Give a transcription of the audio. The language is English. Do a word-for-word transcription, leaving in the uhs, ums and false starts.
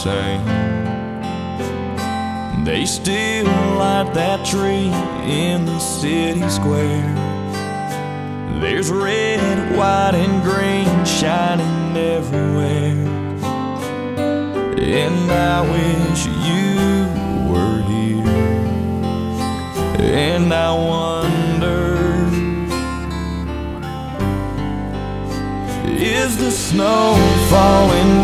same. They still light that tree in the city square. There's red, white, and green shining everywhere. And I wish you were here. And I wonder, is the snow falling